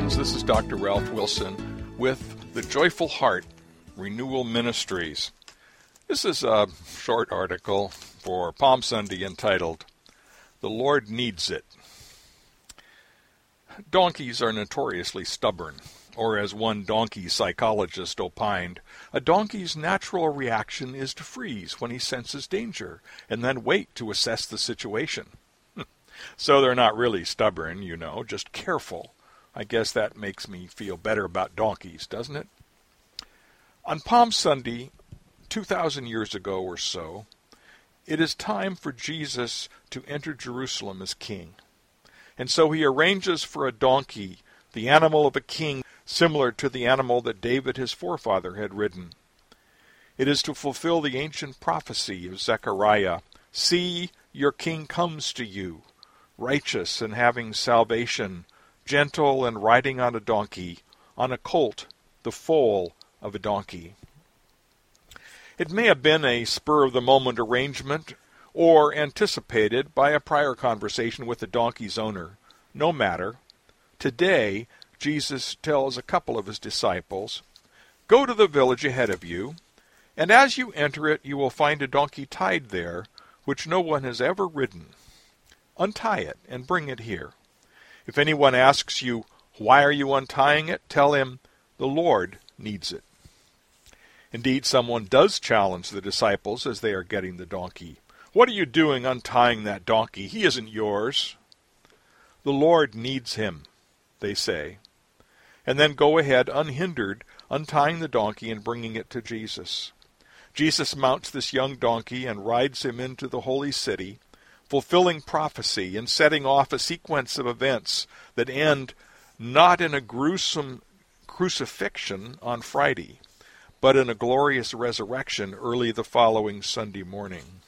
friends. This is Dr. Ralph Wilson with the Joyful Heart Renewal Ministries. This is a short article for Palm Sunday entitled, "The Lord Needs It." Donkeys are notoriously stubborn, or as one donkey psychologist opined, a donkey's natural reaction is to freeze when he senses danger, and then wait to assess the situation. So they're not really stubborn, just careful. I guess that makes me feel better about donkeys, doesn't it? On Palm Sunday, 2,000 years ago or so, it is time for Jesus to enter Jerusalem as king. And so he arranges for a donkey, the animal of a king, similar to the animal that David his forefather had ridden. It is to fulfill the ancient prophecy of Zechariah, "See, your king comes to you, righteous and having salvation, gentle and riding on a donkey, on a colt, the foal of a donkey." It may have been a spur-of-the-moment arrangement, or anticipated by a prior conversation with the donkey's owner. No matter. Today, Jesus tells a couple of his disciples, "Go to the village ahead of you, and as you enter it, you will find a donkey tied there, which no one has ever ridden. Untie it and bring it here. If anyone asks you, 'Why are you untying it?' tell him, 'The Lord needs it.'" Indeed, someone does challenge the disciples as they are getting the donkey. "What are you doing untying that donkey? He isn't yours." "The Lord needs him," they say, and then go ahead unhindered, untying the donkey and bringing it to Jesus. Jesus mounts this young donkey and rides him into the holy city, fulfilling prophecy and setting off a sequence of events that end not in a gruesome crucifixion on Friday, but in a glorious resurrection early the following Sunday morning.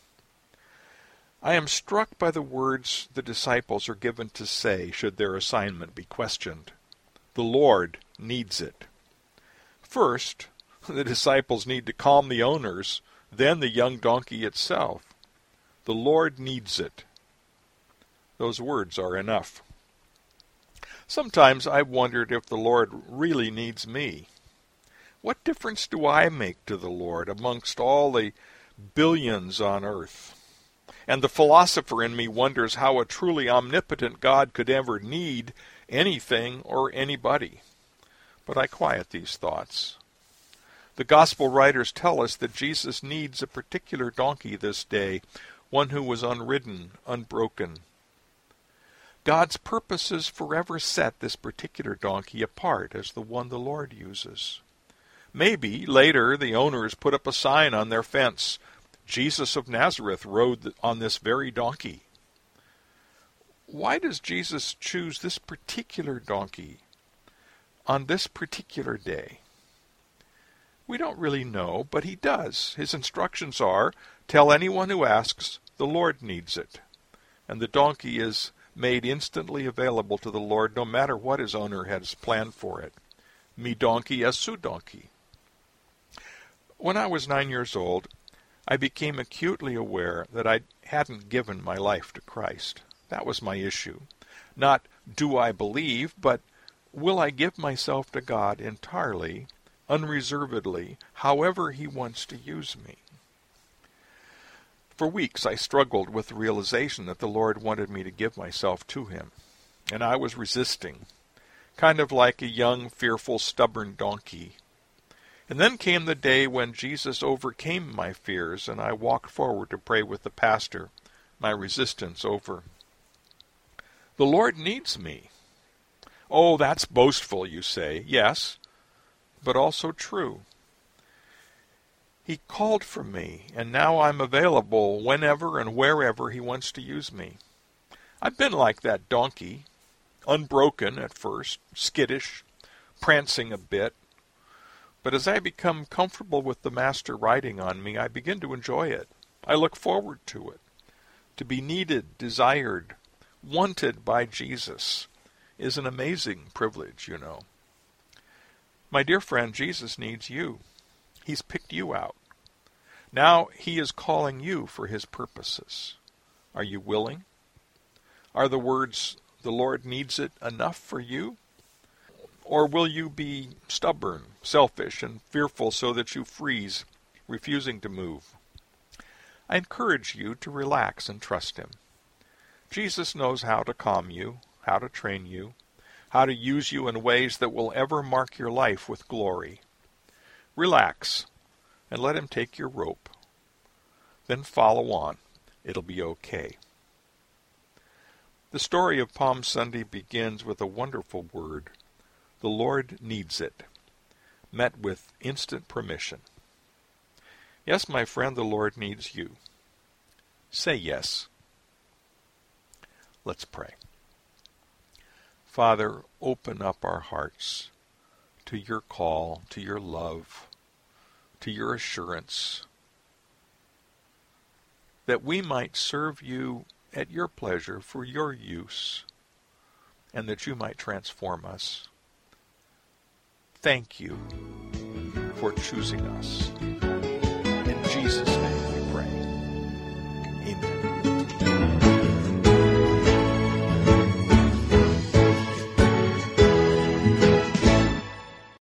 I am struck by the words the disciples are given to say should their assignment be questioned. The Lord needs it. First, the disciples need to calm the owners, then the young donkey itself. The Lord needs it. Those words are enough. Sometimes I've wondered if the Lord really needs me. What difference do I make to the Lord amongst all the billions on earth? And the philosopher in me wonders how a truly omnipotent God could ever need anything or anybody. But I quiet these thoughts. The gospel writers tell us that Jesus needs a particular donkey this day, one who was unridden, unbroken. God's purposes forever set this particular donkey apart as the one the Lord uses. Maybe later the owners put up a sign on their fence, "Jesus of Nazareth rode on this very donkey." Why does Jesus choose this particular donkey on this particular day? We don't really know, but he does. His instructions are, "Tell anyone who asks, the Lord needs it." And the donkey is made instantly available to the Lord no matter what his owner has planned for it. Mi donkey es su donkey. When I was 9 years old, I became acutely aware that I hadn't given my life to Christ. That was my issue. Not, do I believe, but will I give myself to God entirely, unreservedly, however he wants to use me? For weeks I struggled with the realization that the Lord wanted me to give myself to him, and I was resisting, kind of like a young, fearful, stubborn donkey. And then came the day when Jesus overcame my fears, and I walked forward to pray with the pastor, my resistance over. The Lord needs me. Oh, that's boastful, you say. Yes, but also true. He called for me, and now I'm available whenever and wherever he wants to use me. I've been like that donkey, unbroken at first, skittish, prancing a bit. But as I become comfortable with the Master riding on me, I begin to enjoy it. I look forward to it. To be needed, desired, wanted by Jesus is an amazing privilege, My dear friend, Jesus needs you. He's picked you out. Now he is calling you for his purposes. Are you willing? Are the words, "The Lord needs it," enough for you? Or will you be stubborn, selfish, and fearful so that you freeze, refusing to move? I encourage you to relax and trust him. Jesus knows how to calm you, how to train you, how to use you in ways that will ever mark your life with glory. Relax and let him take your rope. Then follow on. It'll be okay. The story of Palm Sunday begins with a wonderful word. The Lord needs it, met with instant permission. Yes, my friend, the Lord needs you. Say yes. Let's pray. Father, open up our hearts to your call, to your love, to your assurance, that we might serve you at your pleasure for your use, and that you might transform us. Thank you for choosing us. In Jesus' name.